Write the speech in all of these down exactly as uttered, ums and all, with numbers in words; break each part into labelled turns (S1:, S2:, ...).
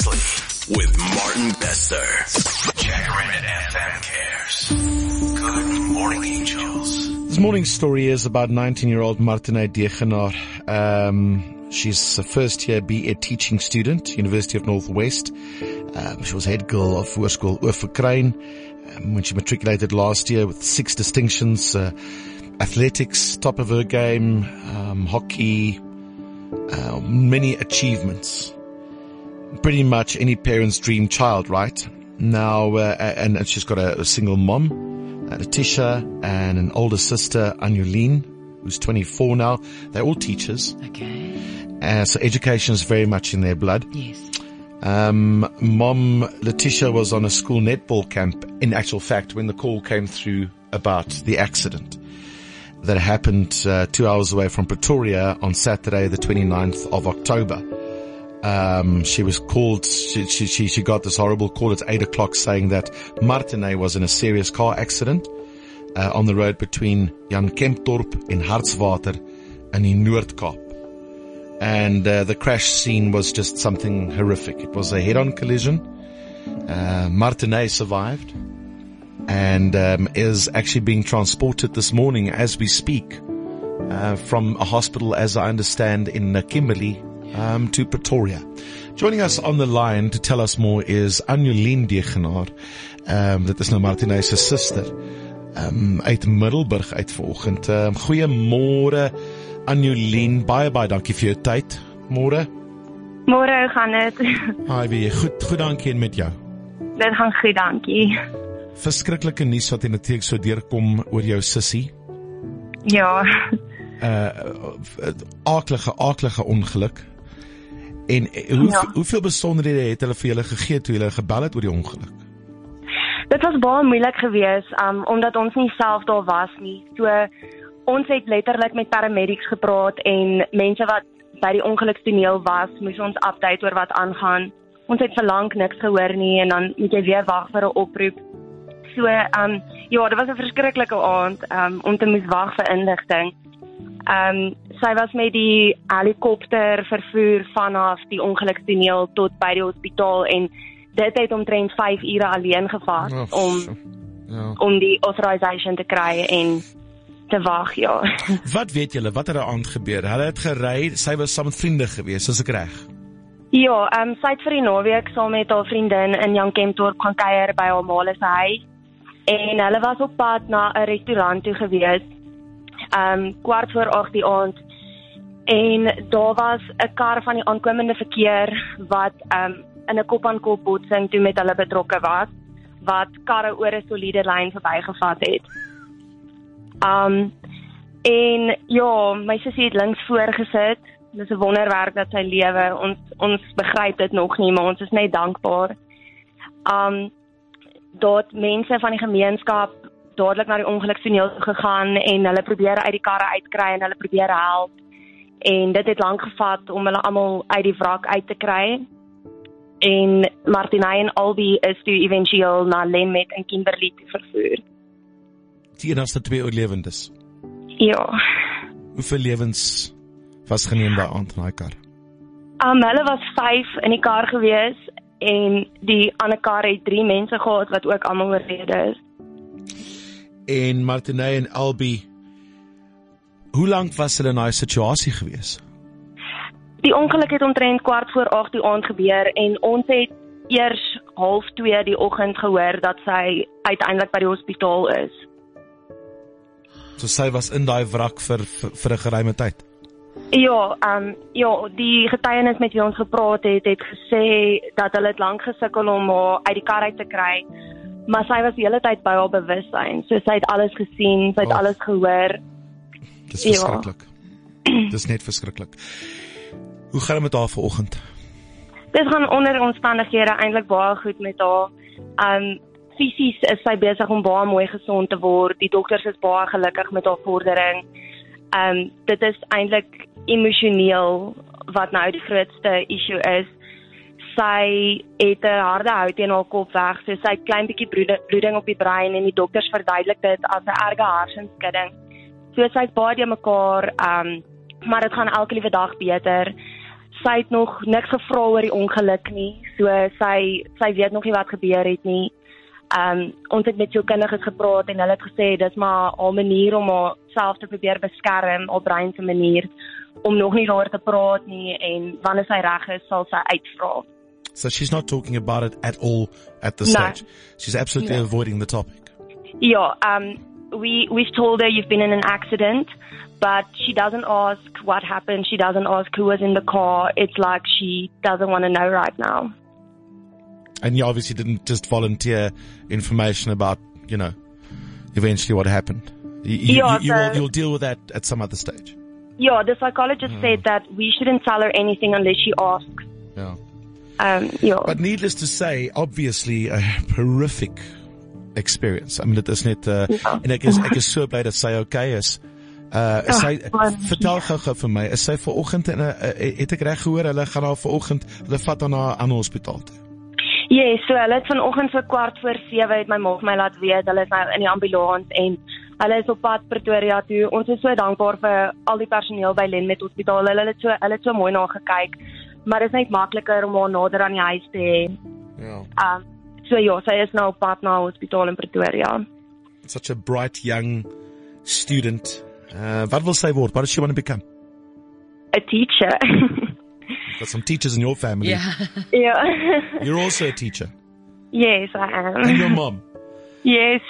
S1: Seriously, with Martin Bester. Jacaranda F M cares. Good morning, angels.
S2: This morning's story is about nineteen-year-old Martine Degenaar. Um, she's a first-year B Ed teaching student, University of Northwest. Um, she was head girl of Voorskool Oorverkruin um, when she matriculated last year with six distinctions. Uh, athletics, top of her game, um, hockey, uh, many achievements. Pretty much any parent's dream child, right? Now, uh, and, and she's got a, a single mom, uh, Letitia, and an older sister, Anjuline, who's twenty-four now. They're all teachers.
S3: Okay.
S2: Uh, so education is very much in their blood.
S3: Yes.
S2: Um, Mom Letitia was on a school netball camp, in actual fact, when the call came through about the accident that happened uh, two hours away from Pretoria on Saturday, the twenty-ninth of October. Um, she was called, she, she, she got this horrible call at eight o'clock saying that Martine was in a serious car accident, uh, on the road between Jan Kempdorp in Hartswater and in Noord-Kaap. And, uh, the crash scene was just something horrific. It was a head-on collision. Uh, Martine survived and, um, is actually being transported this morning as we speak, uh, from a hospital, as I understand, in uh, Kimberley, Um, to Pretoria. Joining us on the line to tell us more is Anjuline Degenaar. Um, dit is nou Martine's sister. Um, uit Middelburg uit vanoggend. Um, goeiemôre Anjuline. Baie baie dankie vir jou tyd. Môre.
S4: Môre, hoe gaan dit?
S2: Hi, wie goed, goed dankie en met jou.
S4: Dit gaan goed, dankie.
S2: Verskriklike nuus wat jy natuurlik so deurkom oor jou sussie.
S4: Ja.
S2: Uh, aaklige, aaklige ongeluk. En hoe,
S4: ja.
S2: hoeveel besonderhede het hulle vir julle gegee toe julle gebel het oor die ongeluk?
S4: Dit was baie moeilik geweest, um, omdat ons nie self daar was nie. So, ons het letterlik met paramedics gepraat en mense wat by die ongelukstoneel was, moes ons update oor wat aangaan. Ons het vir lank niks gehoor nie en dan moet jy weer wag vir 'n oproep. So, um, ja, dit was 'n verskriklike aand um, om te moes wag vir inligting. Um, sy was met die helikopter vervoer vanaf die ongelukstoneel tot by die hospitaal en dit het omtrent vyf ure alleen gevat
S2: oh,
S4: om,
S2: ja.
S4: om die authorization te kry en te wag, ja.
S2: Wat weet julle, wat het er aand gebeur? Hulle het gery, sy was saam met vriende gewees, is ek reg?
S4: Ja, um, sy het vir die naweek saam met haar vriendin in Jan Kempdorp gaan kuier by haar ma se huis en hulle was op pad na 'n restaurant toe gewees. Um, kwart voor acht die aand en daar was 'n kar van die aankomende verkeer wat um, in 'n kop-aan-kop botsing toe met hulle betrokke was, wat karre oor 'n soliede lyn verbygevat het. Um, en ja, my sussie het links voor gesit. Dis 'n wonderwerk dat sy lewe. Ons ons begryp dit nog nie, maar ons is net dankbaar. Um, dat mense van die gemeenskap dadelik na die ongelukstoneel gegaan en hulle probeer uit die karre uitkry en hulle probeer help. En dit het lank gevat om hulle almal uit die wrak uit te kry. En Martine en Albie is toe eventueel na Lenmet in Kimberley te vervoer.
S2: Die enigste twee oorlewendes.
S4: Ja.
S2: Hoeveel lewens was geneem daai aand in daai kar?
S4: Um, hulle was vyf in die kar gewees en die ander kar het drie mense gehad wat ook almal oorlede is.
S2: En Martine en Albie, hoe lank was hulle in daai situasie gewees?
S4: Die ongeluk het omtrent kwart voor agt die aand gebeur en ons het eers half twee die oggend gehoor dat sy uiteindelik by die hospitaal is.
S2: So sy was in daai wrak vir, vir, vir 'n geruime tyd?
S4: Ja, um, ja, die getuienis met wie ons gepraat het, het gesê dat hulle het lank gesukkel om haar uit die kar uit te kry, maar sy was die hele tyd by haar bewussyn, so sy het alles gesien, sy het oh. alles gehoor.
S2: Dis verskriklik. Ja. Dis net verskriklik. Hoe gaan dit met haar vanoggend?
S4: Dit gaan onder omstandighede eintlik baie goed met haar. Um, fisies is sy besig om baie mooi gesond te word. Die dokters is baie gelukkig met haar vordering. Um, dit is eintlik emosioneel wat nou die grootste issue is. Sy het 'n harde hout in haar kop weg, so sy het klein bietjie bloeding op die brein en die dokters verduidelik dit as 'n erge hersenskudding. So sy het baie de mekaar, um, maar dit gaan elke liewe dag beter. sy het nog niks gevra oor die ongeluk nie. So sy sy weet nog nie wat gebeur het nie. Um, ons het met sielkundiges gepraat en hulle het gesê dis maar 'n manier om haarself te probeer beskerm, op brein se manier om nog nie daaroor te praat nie en wanneer sy reg is sal sy uitvra.
S2: So she's not talking about it at all at this
S4: No.
S2: stage. She's absolutely
S4: No.
S2: avoiding the topic.
S4: Yeah, um, we, we've told her you've been in an accident, but she doesn't ask what happened. She doesn't ask who was in the car. It's like she doesn't want to know right now.
S2: And you obviously didn't just volunteer information about, you know, eventually what happened. You, you,
S4: Yeah,
S2: you, you
S4: so-
S2: will, you'll deal with that at some other stage.
S4: Yeah, the psychologist
S2: Mm.
S4: said that we shouldn't tell her anything unless she asks.
S2: Yeah.
S4: Um, yeah.
S2: But needless to say, obviously a horrific experience. I mean, dit is net, uh,
S4: Ja.
S2: en ek is, ek is so bly dat sy okay is. Uh, is
S4: Ag,
S2: sy,
S4: man.
S2: vertel gou-gou vir my, is sy vanoggend, in 'n, uh, het ek reg gehoor, hulle gaan haar vanoggend, hulle vat haar na 'n ander hospitaal toe.
S4: Ja, yes, so hulle het vanoggend vir kwart voor sewe het my ma vir my laat weet, hulle is nou in die ambulans en hulle is op pad Pretoria toe. Ons is so dankbaar vir al die personeel by Lenmet Hospitaal. Hulle het so hulle het so mooi na gekyk, maar dit is net makliker om haar nader aan die huis te hê.
S2: Ja.
S4: Um, so ja, sy is nou op pad na 'n hospitaal in Pretoria.
S2: Such a bright young student. Uh, wat wil sy word? What does she want to become?
S4: A teacher.
S2: Got some teachers in your family.
S3: Yeah.
S4: Ja.
S2: You're also a teacher.
S4: Yes, I
S2: And your
S4: am.
S2: mom.
S4: Yes.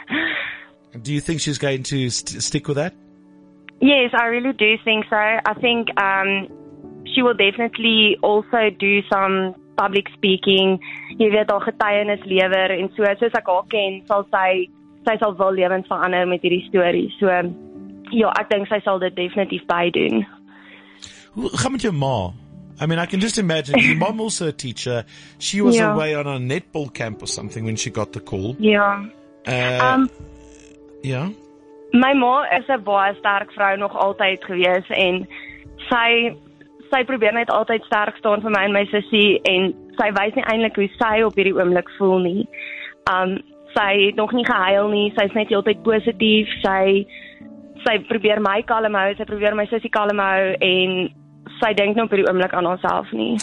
S2: Do you think she's going to st- stick with that?
S4: Yes, I really do think so. I think um, she will definitely also do some public speaking. Jy weet, al getuienis lewer en so, soos ek haar ken, sal sy, sy sal wil lewens verander met hierdie storie. So, ja, ek dink sy sal dit definitief bydoen.
S2: Hoe gaan met jou ma? I mean, I can just imagine, your mom also a teacher. She was
S4: Yeah.
S2: away on a netball camp or something when she got the call.
S4: Ja.
S2: Uh,
S4: Um,
S2: yeah?
S4: My ma is 'n baie sterk vrou nog altyd gewees en sy sy probeer net altyd sterk staan vir my en my sussie en sy wys nie eintlik hoe sy op hierdie oomblik voel nie. Um sy het nog nie gehuil nie, sy's net heeltyd positief. Sy sy probeer my kalm hou, sy probeer my sussie kalm hou en sy dink nou op hierdie oomblik aan haarself nie.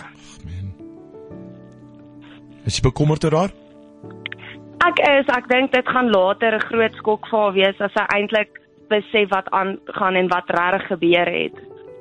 S2: Is jy bekommerd oor haar?
S4: Ek is, ek dink dit gaan later 'n groot skok vir haar wees as sy eintlik besef wat aangaan en wat regtig gebeur het.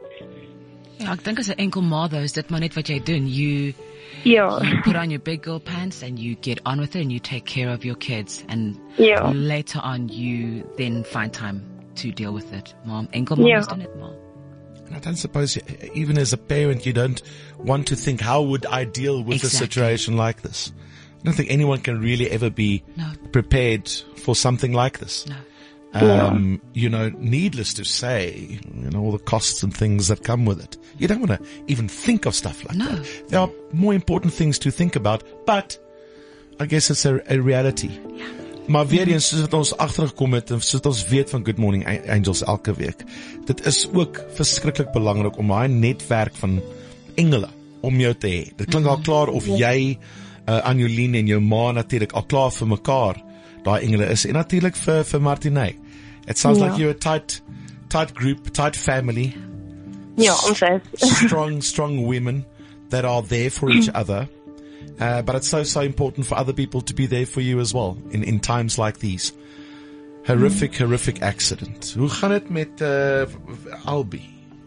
S3: Ja, ek dink as 'n enkel ma though, is dit maar net wat jy doen. You
S4: Ja.
S3: you put on your big girl pants and you get on with it and you take care of your kids, and
S4: Ja.
S3: later on you then find time to deal with it. Mom, enkel mom
S4: Ja.
S3: is doen dit, mom.
S2: And I don't suppose, even as a parent, you don't want to think, how would I deal with a
S3: Exactly.
S2: situation like this? I don't think anyone can really ever be
S3: No.
S2: prepared for something like this.
S3: No.
S2: Um, you know, needless to say, you know, all the costs and things that come with it. You don't want to even think of stuff like
S3: No.
S2: that. There are more important things to think about, but I guess it's a, a reality. Maar weer eens, soos wat ons agtergekom het, en soos wat ons weet van Good Morning Angels elke week, dit is ook verskriklik belangrik om daai netwerk van engele om jou te hê. Dit klink al klaar of jy, uh, Anjolien en jou ma natuurlik al klaar vir mekaar daai engele is, en natuurlik vir, vir Martinez. It sounds
S4: Ja.
S2: like you're a tight, tight group, tight family,
S4: Ja, ons is.
S2: strong, strong women that are there for each other. Uh, but it's so, so important for other people to be there for you as well in, in times like these. Horrific, horrific accident. Hoe gaan het met uh, Albie?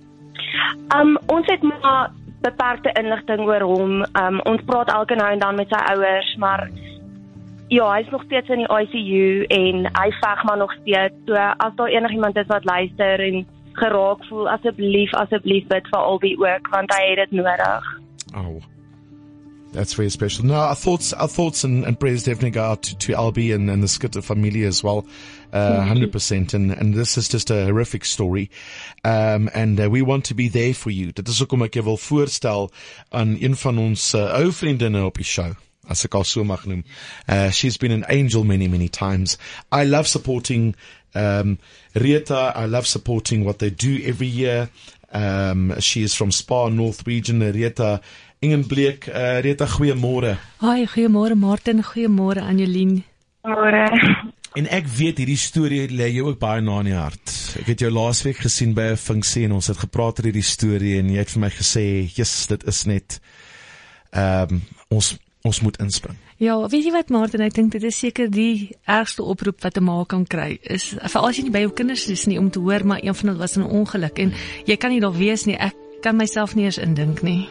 S4: Um, ons het maar beperkte inligting oor hom. Um, ons praat elke nou en dan met sy ouers, maar ja, hy's nog steeds in die I C U en hy veg maar nog steeds. So as daar enigiemand is wat luister en geraak voel, asseblief, asseblief bid vir Albie ook, want hy het dit nodig.
S2: Oh, that's very special. No, our thoughts, our thoughts and, and prayers definitely go out to, to Albie and, and the Skitter family as well. Uh, one hundred percent. And, and this is just a horrific story. Um, and uh, we want to be there for you. Dit is ook om ek jou wil voorstel aan een van ons uh, ou vriendinne op die show, as ek al so mag noem. Uh, she's been an angel many, many times. I love supporting, um, Rita. I love supporting what they do every year. Um, she is from Spa North Region, Rita Ingenbleek. Uh, Rita, goeiemôre.
S5: Hi, goeiemôre Martin, goeiemôre Anjolien.
S4: Môre.
S2: En ek weet hierdie storie lê jou ook baie na in die hart. Ek het jou laasweek gesien by 'n funksie en ons het gepraat oor hierdie storie en jy het vir my gesê, "Jesus, dit is net um, ons ons moet inspring."
S5: Ja, weet jy wat Martin, ek dink dit is seker die ergste oproep wat 'n ma kan kry. Is veral as jy nie by jou kinders is nie om te hoor maar een van hulle was in 'n ongeluk en jy kan nie daar wees nie. Ek kan myself nie eens indink nie.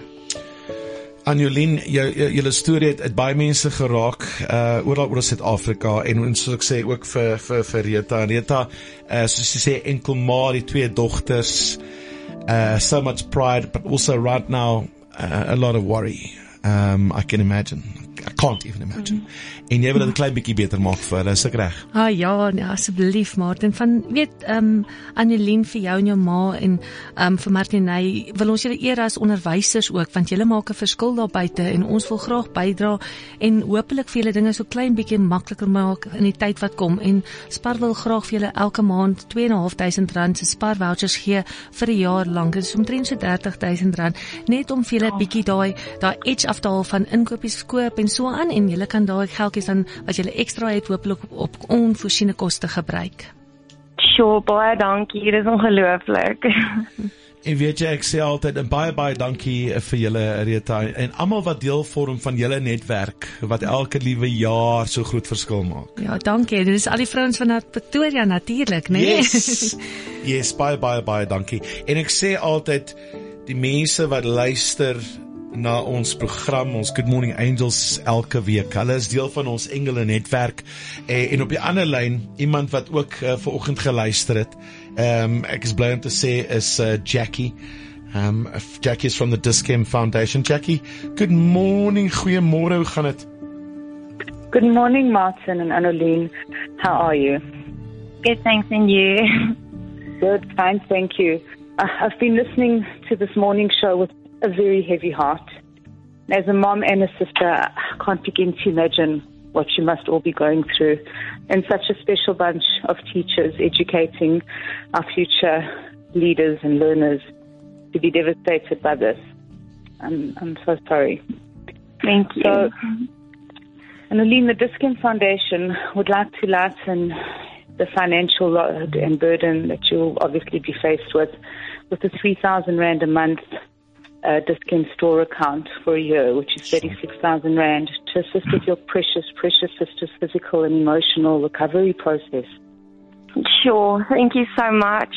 S2: Anjolien, jou, jou, julle storie het, het baie mense geraak, uh, oral oor Suid-Afrika, en, en soos ek sê, ook vir, vir, vir Rita. Rita, uh, soos jy sê, enkel ma, die twee dogters, uh, so much pride, but also right now, uh, a lot of worry. Um, I can imagine. I can't even imagine. Mm. En jy wil dit 'n klein bietjie beter maak vir hulle, is ek reg?
S5: Ah ja, nee, asseblief Martin, van weet um Annelien vir jou en jou ma en um vir Martiney, wil ons julle eer as onderwysers ook, want julle maak 'n verskil daar buite en ons wil graag bydra en hopelik vir julle dinge so klein bietjie makliker maak in die tyd wat kom. En Spar wil graag vir julle elke maand twee en 'n half duisend rand se Spar vouchers gee vir 'n jaar lank. Dit is omtrent so dertig duisend rand net om vir julle 'n bietjie daai daai edge af te haal van inkopies koop en so aan, en julle kan daai geldjies dan wat julle ekstra het hopelik op, op onvoorsiene koste gebruik.
S4: Sjoe, baie dankie, dit is ongelooflik.
S2: En weet jy, ek sê altyd, en baie, baie dankie vir julle, Rita, en almal wat deel vorm van julle netwerk, wat elke liewe jaar so groot verskil maak.
S5: Ja, dankie, dit is al die vrouens van Pretoria natuurlik, nee?
S2: Yes, yes, baie, baie, baie dankie. En ek sê altyd, die mense wat luister na ons program, ons Good Morning Angels elke week, hulle is deel van ons engele netwerk, eh, en op die ander lyn, iemand wat ook uh, vanoggend geluister het, um, ek is bly om te sê, is uh, Jackie, um, Jackie is from the Dis-Chem Foundation. Jackie, good morning, goeiemôre, hoe gaan het?
S6: Good morning, Martin and Annelien, how are you?
S4: Good, thanks, and you?
S6: Good, fine, thank you. Uh, I've been listening to this morning show with a very heavy heart. As a mom and a sister, I can't begin to imagine what you must all be going through. And such a special bunch of teachers educating our future leaders and learners to be devastated by this. I'm, I'm so sorry.
S4: Thank you.
S6: So, Annelien, the Dis-Chem Foundation would like to lighten the financial load and burden that you'll obviously be faced with, with the three thousand rand a month Uh, Dis-Chem store account for a year, which is thirty-six thousand rand, to assist with your precious, precious sister's physical and emotional recovery process.
S4: Sure, thank you so much.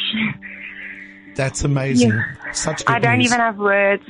S2: That's amazing. Yeah. Such good
S4: I don't
S2: news.
S4: even have words.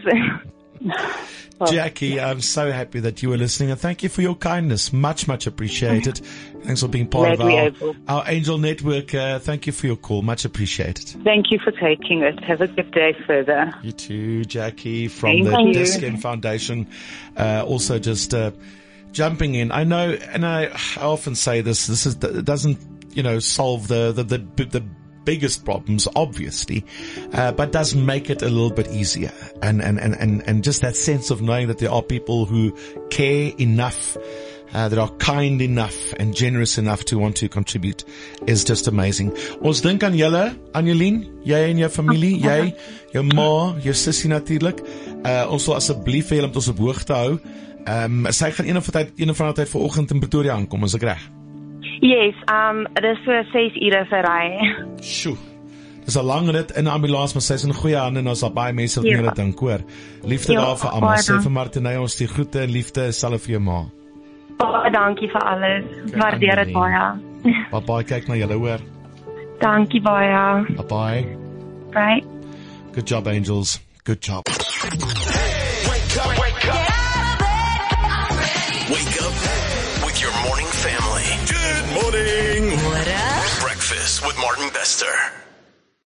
S2: Jackie, I'm so happy that you were listening, and thank you for your kindness. Much, much appreciated. Thanks for being part
S6: Glad
S2: of our, our Angel Network. Uh, thank you for your call. Much appreciated.
S6: Thank you for taking it. Have a good day further.
S2: You too, Jackie, from
S6: thank
S2: the
S6: you.
S2: Dis-Chem Foundation. Uh, also just uh, jumping in. I know, and I, I often say this, this is, it doesn't, you know, solve the, the, the, the biggest problems, obviously, uh, but does make it a little bit easier. And, and, and, and, and just that sense of knowing that there are people who care enough, uh, that are kind enough and generous enough to want to contribute is just amazing. Ons dink aan julle, Annelien, jy en jou familie, jy, jou ma, jou sussie natuurlik. Uh, ons sal asseblief vir julle met ons op hoogte hou. Um, sy gaan een of ander tyd, een of ander tyd vanoggend in Pretoria aankom, is ek reg?
S4: Yes, um, dit is so ses ure vir ry.
S2: Sjoe, dis 'n lang rit in 'n ambulans, maar sy is in goeie hande en ons daar baie mense wat
S4: ja.
S2: meer dit dink, hoor. Liefde
S4: ja,
S2: daar vir almal, sê vir Martiney ons die groete en liefde self vir jou ma.
S4: Baie dankie vir alles, waardeer dit baie.
S2: Bye bye, kyk na julle, hoor.
S4: Dankie baie.
S2: Bye bye.
S4: Bye.
S2: Good job, Angels. Good job.
S1: Hey, wake up, wake up. Wake up with your morning family. Good morning. What up? Breakfast with Martin Bester.